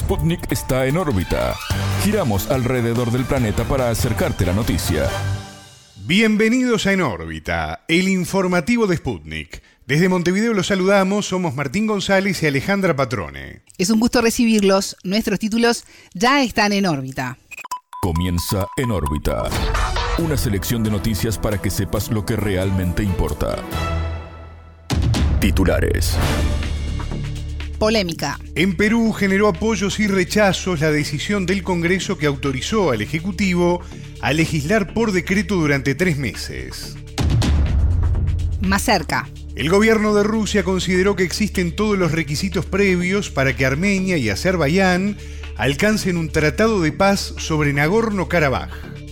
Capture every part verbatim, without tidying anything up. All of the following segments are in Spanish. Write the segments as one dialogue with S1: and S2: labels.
S1: Sputnik está en órbita. Giramos alrededor del planeta para acercarte la noticia.
S2: Bienvenidos a En órbita, el informativo de Sputnik. Desde Montevideo los saludamos, somos Martín González y Alejandra Patrone.
S3: Es un gusto recibirlos, nuestros títulos ya están en órbita.
S1: Comienza En órbita, una selección de noticias para que sepas lo que realmente importa. Titulares.
S3: Polémica.
S2: En Perú generó apoyos y rechazos la decisión del Congreso que autorizó al Ejecutivo a legislar por decreto durante tres meses.
S3: Más cerca.
S2: El gobierno de Rusia consideró que existen todos los requisitos previos para que Armenia y Azerbaiyán alcancen un tratado de paz sobre Nagorno-Karabaj.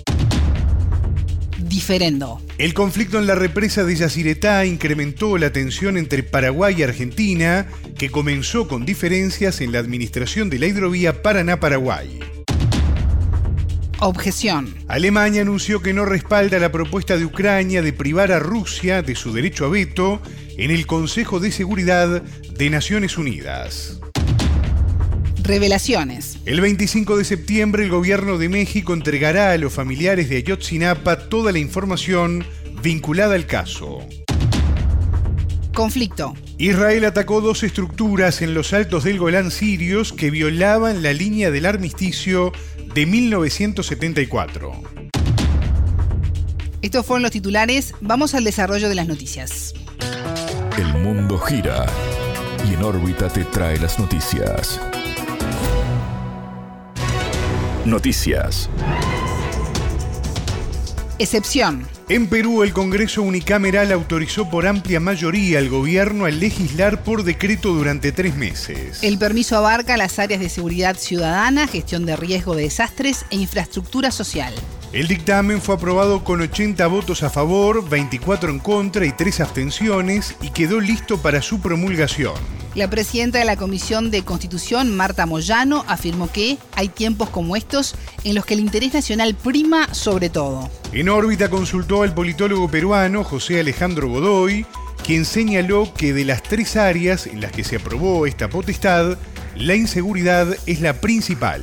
S3: Diferendo.
S2: El conflicto en la represa de Yacyretá incrementó la tensión entre Paraguay y Argentina, que comenzó con diferencias en la administración de la hidrovía Paraná-Paraguay.
S3: Objeción.
S2: Alemania anunció que no respalda la propuesta de Ucrania de privar a Rusia de su derecho a veto en el Consejo de Seguridad de Naciones Unidas.
S3: Revelaciones.
S2: El veinticinco de septiembre el gobierno de México entregará a los familiares de Ayotzinapa toda la información vinculada al caso.
S3: Conflicto.
S2: Israel atacó dos estructuras en los altos del Golán sirios que violaban la línea del armisticio de mil novecientos setenta y cuatro.
S3: Estos fueron los titulares. Vamos al desarrollo de las noticias.
S1: El mundo gira y En órbita te trae las noticias. Noticias.
S3: Excepción.
S2: En Perú, el Congreso Unicameral autorizó por amplia mayoría al gobierno a legislar por decreto durante tres meses.
S3: El permiso abarca las áreas de seguridad ciudadana, gestión de riesgo de desastres e infraestructura social.
S2: El dictamen fue aprobado con ochenta votos a favor, veinticuatro en contra y tres abstenciones y quedó listo para su promulgación.
S3: La presidenta de la Comisión de Constitución, Marta Moyano, afirmó que hay tiempos como estos en los que el interés nacional prima sobre todo.
S2: En órbita consultó al politólogo peruano José Alejandro Godoy, quien señaló que de las tres áreas en las que se aprobó esta potestad, la inseguridad es la principal.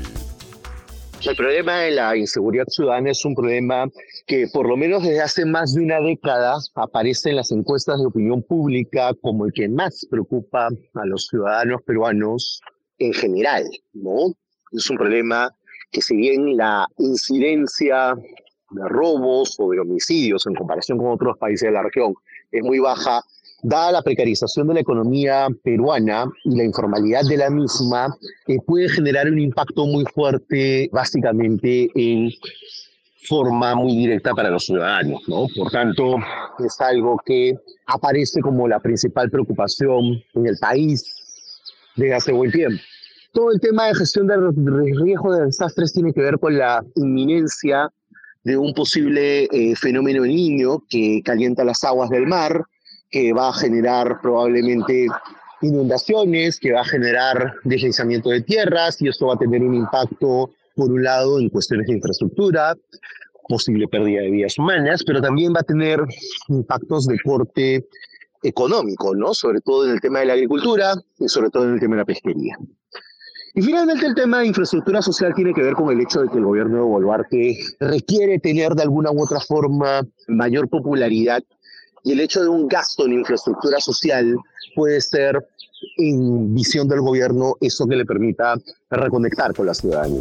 S4: El problema de la inseguridad ciudadana es un problema que por lo menos desde hace más de una década aparece en las encuestas de opinión pública como el que más preocupa a los ciudadanos peruanos en general, ¿no? Es un problema que, si bien la incidencia de robos o de homicidios en comparación con otros países de la región es muy baja, dada la precarización de la economía peruana y la informalidad de la misma, eh, puede generar un impacto muy fuerte, básicamente en forma muy directa para los ciudadanos, ¿no? Por tanto, es algo que aparece como la principal preocupación en el país desde hace buen tiempo. Todo el tema de gestión de riesgo de desastres tiene que ver con la inminencia de un posible eh, fenómeno El Niño que calienta las aguas del mar, que va a generar probablemente inundaciones, que va a generar deslizamiento de tierras, y esto va a tener un impacto, por un lado, en cuestiones de infraestructura, posible pérdida de vidas humanas, pero también va a tener impactos de corte económico, ¿no? Sobre todo en el tema de la agricultura y sobre todo en el tema de la pesquería. Y finalmente el tema de infraestructura social tiene que ver con el hecho de que el gobierno de Boluarte requiere tener de alguna u otra forma mayor popularidad, y el hecho de un gasto en infraestructura social puede ser, en visión del gobierno, eso que le permita reconectar con la ciudadanía.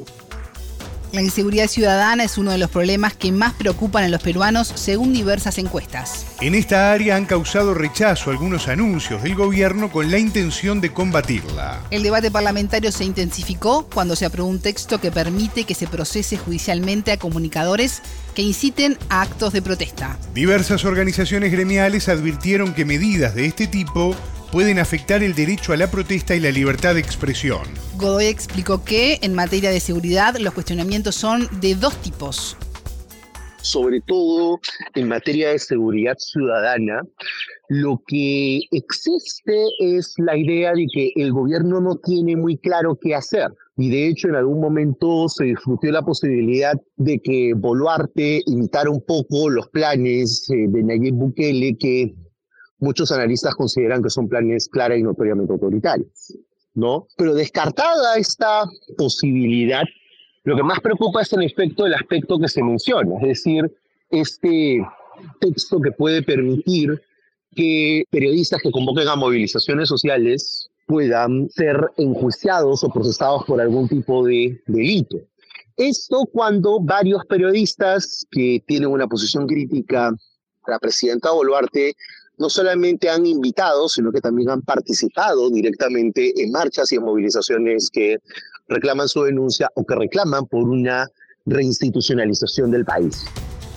S3: La inseguridad ciudadana es uno de los problemas que más preocupan a los peruanos, según diversas encuestas.
S2: En esta área han causado rechazo algunos anuncios del gobierno con la intención de combatirla.
S3: El debate parlamentario se intensificó cuando se aprobó un texto que permite que se procese judicialmente a comunicadores que inciten a actos de protesta.
S2: Diversas organizaciones gremiales advirtieron que medidas de este tipo pueden afectar el derecho a la protesta y la libertad de expresión.
S3: Godoy explicó que, en materia de seguridad, los cuestionamientos son de dos tipos.
S4: Sobre todo en materia de seguridad ciudadana, lo que existe es la idea de que el gobierno no tiene muy claro qué hacer. Y de hecho, en algún momento se discutió la posibilidad de que Boluarte imitara un poco los planes eh, de Nayib Bukele, que muchos analistas consideran que son planes clara y notoriamente autoritarios. ¿no? Pero descartada esta posibilidad, lo que más preocupa es en efecto el aspecto que se menciona, es decir, este texto que puede permitir que periodistas que convoquen a movilizaciones sociales puedan ser enjuiciados o procesados por algún tipo de delito. Esto cuando varios periodistas que tienen una posición crítica a la presidenta Boluarte no solamente han invitado, sino que también han participado directamente en marchas y en movilizaciones que reclaman su denuncia o que reclaman por una reinstitucionalización del país.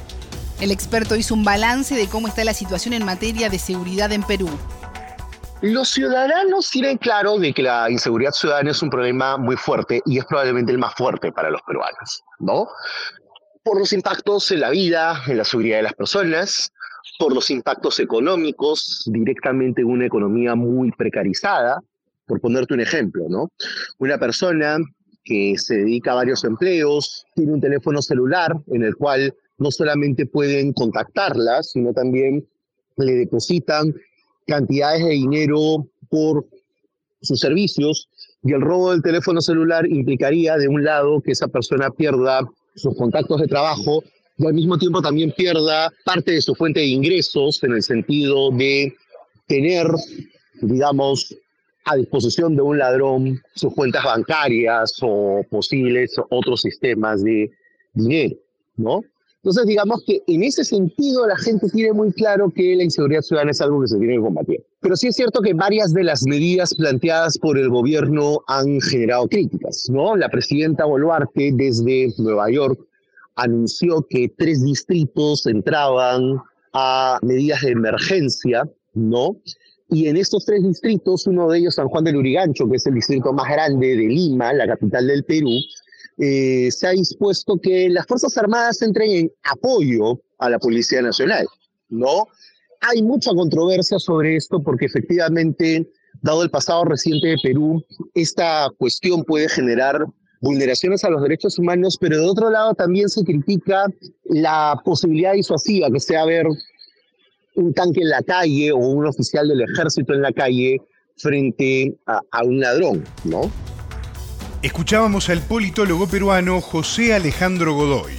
S3: El experto hizo un balance de cómo está la situación en materia de seguridad en Perú.
S4: Los ciudadanos tienen claro de que la inseguridad ciudadana es un problema muy fuerte y es probablemente el más fuerte para los peruanos, ¿no? Por los impactos en la vida, en la seguridad de las personas, por los impactos económicos, directamente en una economía muy precarizada. Por ponerte un ejemplo, ¿no? Una persona que se dedica a varios empleos, tiene un teléfono celular en el cual no solamente pueden contactarla, sino también le depositan cantidades de dinero por sus servicios, y el robo del teléfono celular implicaría, de un lado, que esa persona pierda sus contactos de trabajo y al mismo tiempo también pierda parte de su fuente de ingresos, en el sentido de tener, digamos, a disposición de un ladrón sus cuentas bancarias o posibles otros sistemas de dinero, ¿no? Entonces, digamos que en ese sentido la gente tiene muy claro que la inseguridad ciudadana es algo que se tiene que combatir. Pero sí es cierto que varias de las medidas planteadas por el gobierno han generado críticas, ¿no? La presidenta Boluarte desde Nueva York anunció que tres distritos entraban a medidas de emergencia, ¿no? Y en estos tres distritos, uno de ellos, San Juan del Lurigancho, que es el distrito más grande de Lima, la capital del Perú, eh, se ha dispuesto que las Fuerzas Armadas entren en apoyo a la Policía Nacional, ¿no? Hay mucha controversia sobre esto porque efectivamente, dado el pasado reciente de Perú, esta cuestión puede generar vulneraciones a los derechos humanos, pero de otro lado también se critica la posibilidad disuasiva que sea ver un tanque en la calle o un oficial del ejército en la calle frente a, a un ladrón, ¿no?
S2: Escuchábamos al politólogo peruano José Alejandro Godoy.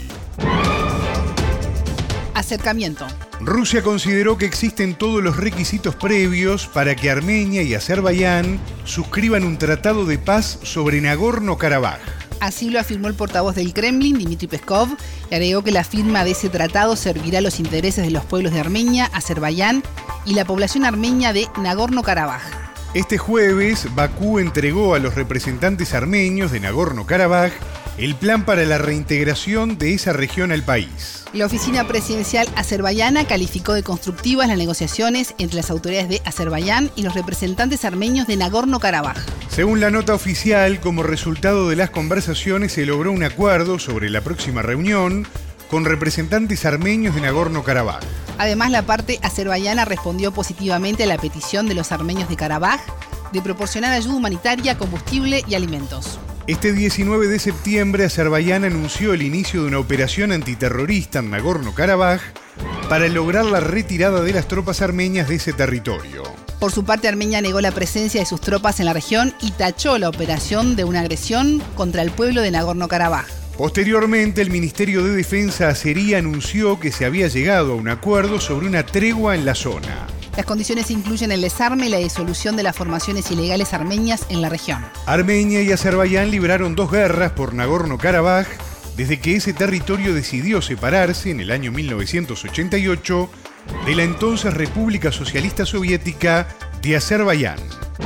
S3: Acercamiento.
S2: Rusia consideró que existen todos los requisitos previos para que Armenia y Azerbaiyán suscriban un tratado de paz sobre Nagorno-Karabaj.
S3: Así lo afirmó el portavoz del Kremlin, Dmitry Peskov, y agregó que la firma de ese tratado servirá a los intereses de los pueblos de Armenia, Azerbaiyán y la población armenia de Nagorno-Karabaj.
S2: Este jueves, Bakú entregó a los representantes armenios de Nagorno-Karabaj el plan para la reintegración de esa región al país.
S3: La oficina presidencial azerbaiyana calificó de constructivas las negociaciones entre las autoridades de Azerbaiyán y los representantes armenios de Nagorno-Karabaj.
S2: Según la nota oficial, como resultado de las conversaciones se logró un acuerdo sobre la próxima reunión con representantes armenios de Nagorno-Karabaj.
S3: Además, la parte azerbaiyana respondió positivamente a la petición de los armenios de Karabaj de proporcionar ayuda humanitaria, combustible y alimentos.
S2: Este diecinueve de septiembre, Azerbaiyán anunció el inicio de una operación antiterrorista en Nagorno-Karabaj para lograr la retirada de las tropas armenias de ese territorio.
S3: Por su parte, Armenia negó la presencia de sus tropas en la región y tachó la operación de una agresión contra el pueblo de Nagorno-Karabaj.
S2: Posteriormente, el Ministerio de Defensa azerí anunció que se había llegado a un acuerdo sobre una tregua en la zona.
S3: Las condiciones incluyen el desarme y la disolución de las formaciones ilegales armenias en la región.
S2: Armenia y Azerbaiyán libraron dos guerras por Nagorno-Karabaj desde que ese territorio decidió separarse en el año mil novecientos ochenta y ocho de la entonces República Socialista Soviética de Azerbaiyán.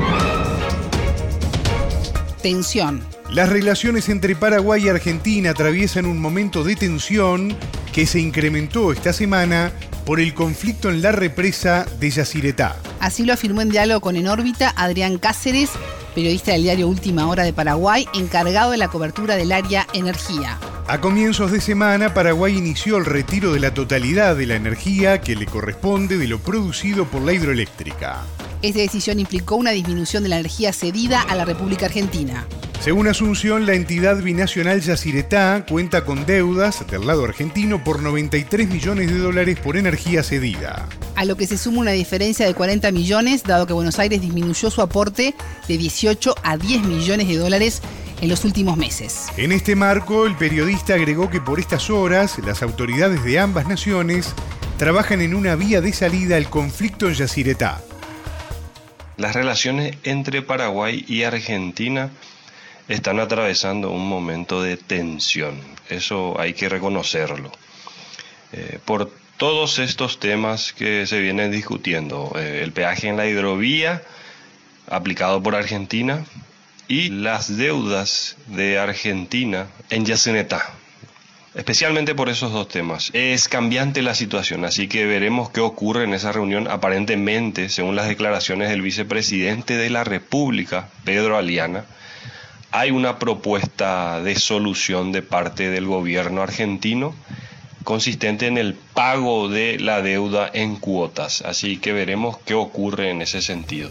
S3: Tensión.
S2: Las relaciones entre Paraguay y Argentina atraviesan un momento de tensión que se incrementó esta semana por el conflicto en la represa de Yacyretá.
S3: Así lo afirmó en diálogo con En órbita Adrián Cáceres, periodista del diario Última Hora de Paraguay, encargado de la cobertura del área energía.
S2: A comienzos de semana, Paraguay inició el retiro de la totalidad de la energía que le corresponde de lo producido por la hidroeléctrica.
S3: Esta decisión implicó una disminución de la energía cedida a la República Argentina.
S2: Según Asunción, la entidad binacional Yacyretá cuenta con deudas del lado argentino por noventa y tres millones de dólares por energía cedida.
S3: A lo que se suma una diferencia de cuarenta millones, dado que Buenos Aires disminuyó su aporte de dieciocho a diez millones de dólares en los últimos meses.
S2: En este marco, el periodista agregó que por estas horas las autoridades de ambas naciones trabajan en una vía de salida al conflicto en Yacyretá.
S5: Las relaciones entre Paraguay y Argentina están atravesando un momento de tensión, eso hay que reconocerlo. Eh, por todos estos temas que se vienen discutiendo, eh, el peaje en la hidrovía aplicado por Argentina y las deudas de Argentina en Yacyretá. Especialmente por esos dos temas. Es cambiante la situación, así que veremos qué ocurre en esa reunión. Aparentemente, según las declaraciones del vicepresidente de la República, Pedro Aliana, hay una propuesta de solución de parte del gobierno argentino consistente en el pago de la deuda en cuotas. Así que veremos qué ocurre en ese sentido.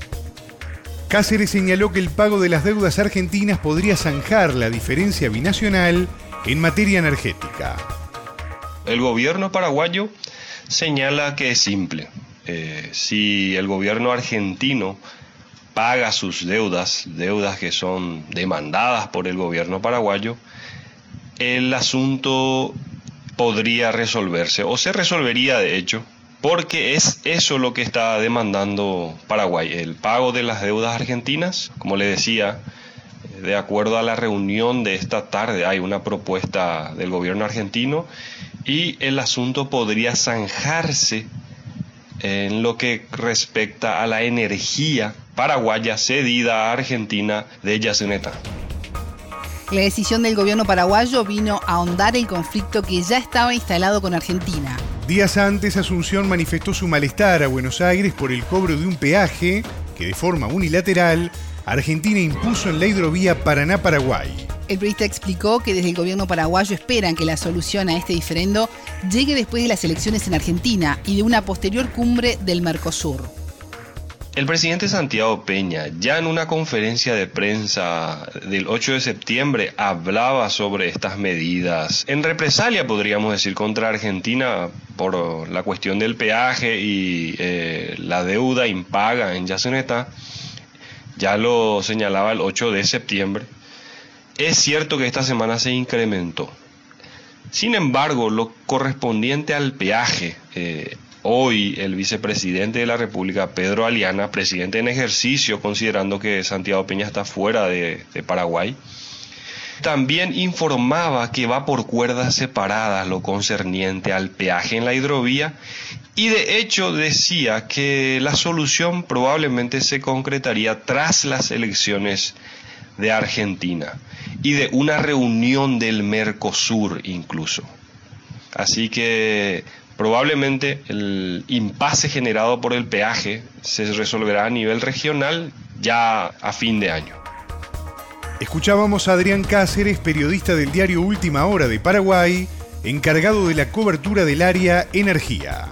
S2: Cáceres señaló que el pago de las deudas argentinas podría zanjar la diferencia binacional en materia energética.
S5: El gobierno paraguayo señala que es simple. Eh, si el gobierno argentino paga sus deudas, deudas que son demandadas por el gobierno paraguayo, el asunto podría resolverse, o se resolvería de hecho, porque es eso lo que está demandando Paraguay, el pago de las deudas argentinas. Como le decía, de acuerdo a la reunión de esta tarde hay una propuesta del gobierno argentino y el asunto podría zanjarse en lo que respecta a la energía paraguaya cedida a Argentina de Yacyretá.
S3: La decisión del gobierno paraguayo vino a ahondar el conflicto que ya estaba instalado con Argentina.
S2: Días antes, Asunción manifestó su malestar a Buenos Aires por el cobro de un peaje que de forma unilateral Argentina impuso en la hidrovía Paraná-Paraguay.
S3: El periodista explicó que desde el gobierno paraguayo esperan que la solución a este diferendo llegue después de las elecciones en Argentina y de una posterior cumbre del Mercosur.
S5: El presidente Santiago Peña, ya en una conferencia de prensa del ocho de septiembre, hablaba sobre estas medidas en represalia, podríamos decir, contra Argentina por la cuestión del peaje y eh, la deuda impaga en Yacyretá. Ya lo señalaba el ocho de septiembre. Es cierto que esta semana se incrementó. Sin embargo, lo correspondiente al peaje, eh, hoy el vicepresidente de la República, Pedro Aliana, presidente en ejercicio, considerando que Santiago Peña está fuera de, de Paraguay, también informaba que va por cuerdas separadas lo concerniente al peaje en la hidrovía y de hecho decía que la solución probablemente se concretaría tras las elecciones de Argentina y de una reunión del Mercosur incluso. Así que probablemente el impasse generado por el peaje se resolverá a nivel regional ya a fin de año.
S2: Escuchábamos a Adrián Cáceres, periodista del diario Última Hora de Paraguay, encargado de la cobertura del área energía.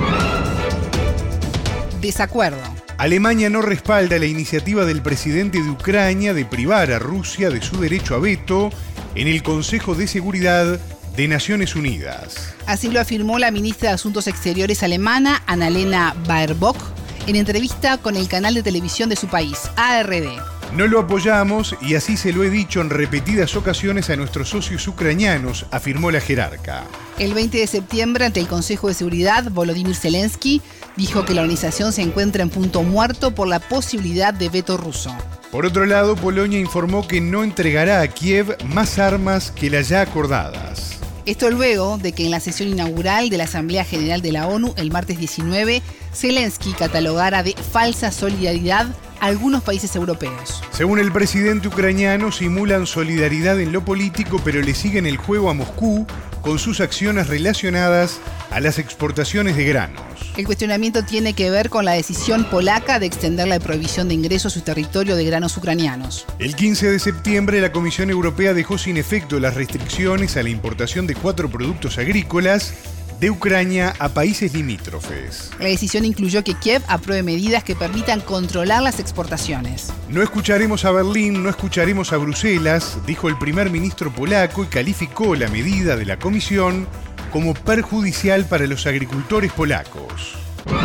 S3: Desacuerdo.
S2: Alemania no respalda la iniciativa del presidente de Ucrania de privar a Rusia de su derecho a veto en el Consejo de Seguridad de Naciones Unidas.
S3: Así lo afirmó la ministra de Asuntos Exteriores alemana, Annalena Baerbock, en entrevista con el canal de televisión de su país, A R D.
S2: No lo apoyamos y así se lo he dicho en repetidas ocasiones a nuestros socios ucranianos, afirmó la jerarca.
S3: El veinte de septiembre, ante el Consejo de Seguridad, Volodymyr Zelensky dijo que la organización se encuentra en punto muerto por la posibilidad de veto ruso.
S2: Por otro lado, Polonia informó que no entregará a Kiev más armas que las ya acordadas.
S3: Esto luego de que en la sesión inaugural de la Asamblea General de la ONU, el martes diecinueve, Zelensky catalogara de falsa solidaridad a algunos países europeos.
S2: Según el presidente ucraniano, simulan solidaridad en lo político, pero le siguen el juego a Moscú con sus acciones relacionadas a las exportaciones de granos.
S3: El cuestionamiento tiene que ver con la decisión polaca de extender la prohibición de ingreso a su territorio de granos ucranianos.
S2: El quince de septiembre, la Comisión Europea dejó sin efecto las restricciones a la importación de cuatro productos agrícolas de Ucrania a países limítrofes.
S3: La decisión incluyó que Kiev apruebe medidas que permitan controlar las exportaciones.
S2: No escucharemos a Berlín, no escucharemos a Bruselas, dijo el primer ministro polaco y calificó la medida de la Comisión como perjudicial para los agricultores polacos.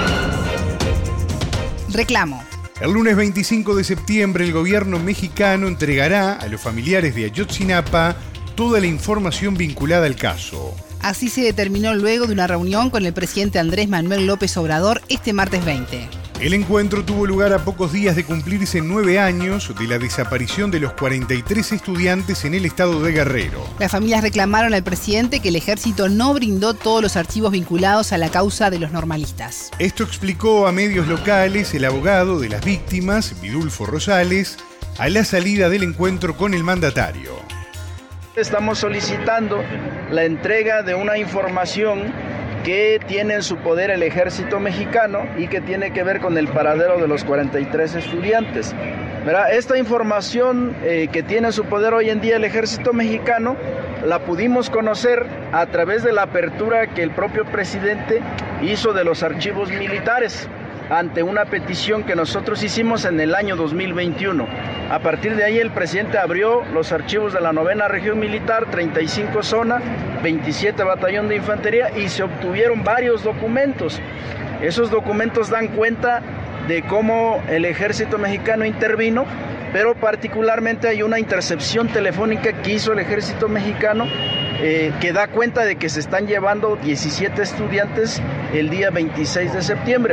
S3: Reclamo.
S2: El lunes veinticinco de septiembre el gobierno mexicano entregará a los familiares de Ayotzinapa toda la información vinculada al caso.
S3: Así se determinó luego de una reunión con el presidente Andrés Manuel López Obrador este martes veinte.
S2: El encuentro tuvo lugar a pocos días de cumplirse nueve años de la desaparición de los cuarenta y tres estudiantes en el estado de Guerrero.
S3: Las familias reclamaron al presidente que el ejército no brindó todos los archivos vinculados a la causa de los normalistas.
S2: Esto explicó a medios locales el abogado de las víctimas, Vidulfo Rosales, a la salida del encuentro con el mandatario.
S6: Estamos solicitando la entrega de una información que tiene en su poder el ejército mexicano y que tiene que ver con el paradero de los cuarenta y tres estudiantes. ¿Verdad? Esta información eh, que tiene en su poder hoy en día el ejército mexicano la pudimos conocer a través de la apertura que el propio presidente hizo de los archivos militares ante una petición que nosotros hicimos en el año dos mil veintiuno. A partir de ahí el presidente abrió los archivos de la novena región militar, treinta y cinco zona, veintisiete batallón de infantería y se obtuvieron varios documentos. Esos documentos dan cuenta de cómo el ejército mexicano intervino, pero particularmente hay una intercepción telefónica que hizo el ejército mexicano eh, que da cuenta de que se están llevando diecisiete estudiantes el día veintiséis de septiembre.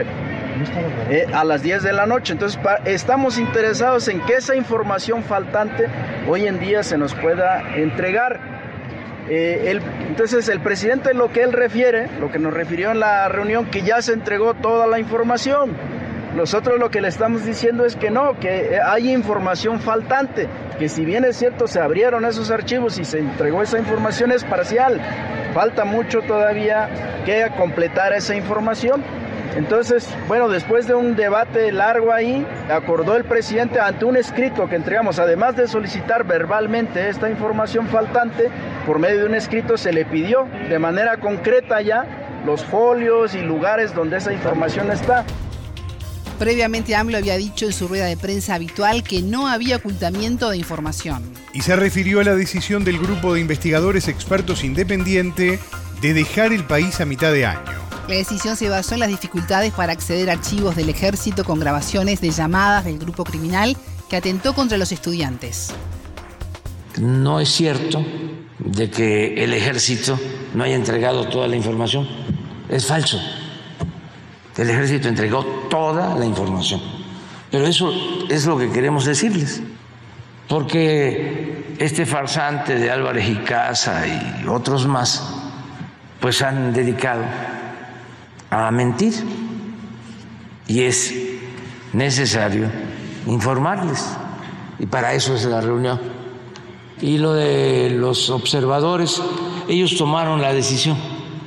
S6: Eh, a las diez de la noche. Entonces pa- estamos interesados en que esa información faltante hoy en día se nos pueda entregar. Eh, el, entonces el presidente lo que él refiere, lo que nos refirió en la reunión, que ya se entregó toda la información. Nosotros lo que le estamos diciendo es que no, que hay información faltante, que si bien es cierto se abrieron esos archivos y se entregó esa información es parcial, falta mucho todavía que completar esa información. Entonces, bueno, después de un debate largo ahí, acordó el presidente ante un escrito que entregamos, además de solicitar verbalmente esta información faltante, por medio de un escrito se le pidió de manera concreta ya los folios y lugares donde esa información está.
S3: Previamente AMLO había dicho en su rueda de prensa habitual que no había ocultamiento de información.
S2: Y se refirió a la decisión del grupo de investigadores expertos independiente de dejar el país a mitad de año.
S3: La decisión se basó en las dificultades para acceder a archivos del ejército con grabaciones de llamadas del grupo criminal que atentó contra los estudiantes.
S7: No es cierto de que el ejército no haya entregado toda la información. Es falso. El ejército entregó toda la información. Pero eso es lo que queremos decirles. Porque este farsante de Álvarez y Casa y otros más, pues han dedicado a mentir y es necesario informarles y para eso es la reunión. Y lo de los observadores, ellos tomaron la decisión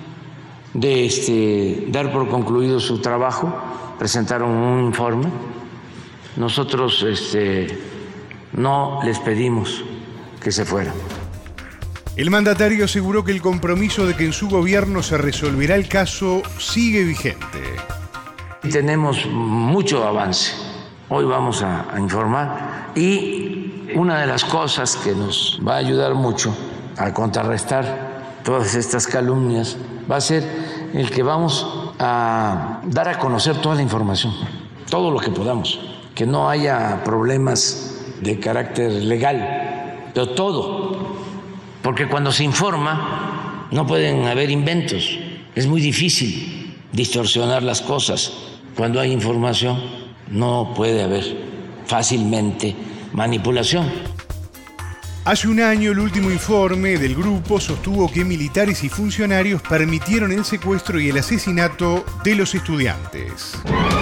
S7: de este, dar por concluido su trabajo, presentaron un informe. Nosotros este, no les pedimos que se fueran.
S2: El mandatario aseguró que el compromiso de que en su gobierno se resolverá el caso sigue vigente.
S7: Tenemos mucho avance. Hoy vamos a, a informar y una de las cosas que nos va a ayudar mucho a contrarrestar todas estas calumnias va a ser el que vamos a dar a conocer toda la información, todo lo que podamos, que no haya problemas de carácter legal, pero todo. Porque cuando se informa no pueden haber inventos, es muy difícil distorsionar las cosas. Cuando hay información no puede haber fácilmente manipulación.
S2: Hace un año el último informe del grupo sostuvo que militares y funcionarios permitieron el secuestro y el asesinato de los estudiantes.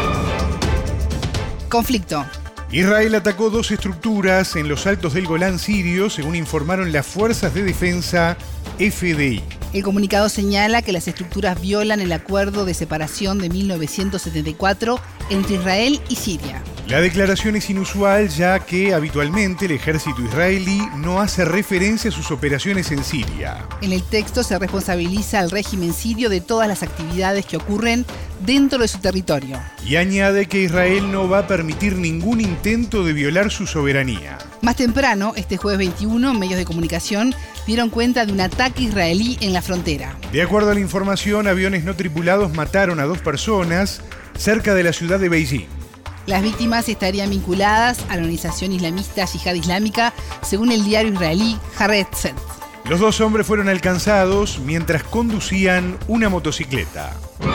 S3: Conflicto.
S2: Israel atacó dos estructuras en los altos del Golán sirio, según informaron las fuerzas de defensa F D I.
S3: El comunicado señala que las estructuras violan el acuerdo de separación de mil novecientos setenta y cuatro entre Israel y Siria.
S2: La declaración es inusual ya que habitualmente el ejército israelí no hace referencia a sus operaciones en Siria.
S3: En el texto se responsabiliza al régimen sirio de todas las actividades que ocurren dentro de su territorio.
S2: Y añade que Israel no va a permitir ningún intento de violar su soberanía.
S3: Más temprano, este jueves veintiuno, medios de comunicación dieron cuenta de un ataque israelí en la frontera.
S2: De acuerdo a la información, aviones no tripulados mataron a dos personas cerca de la ciudad de Beijing.
S3: Las víctimas estarían vinculadas a la organización islamista Yihad Islámica, según el diario israelí Haaretz.
S2: Los dos hombres fueron alcanzados mientras conducían una motocicleta.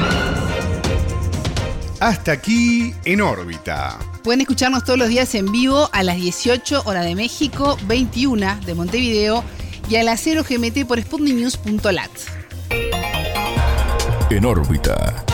S2: Hasta aquí En órbita.
S3: Pueden escucharnos todos los días en vivo a las dieciocho horas de México, veintiuna de Montevideo y a las cero G M T por sputnik news punto lat.
S1: En órbita.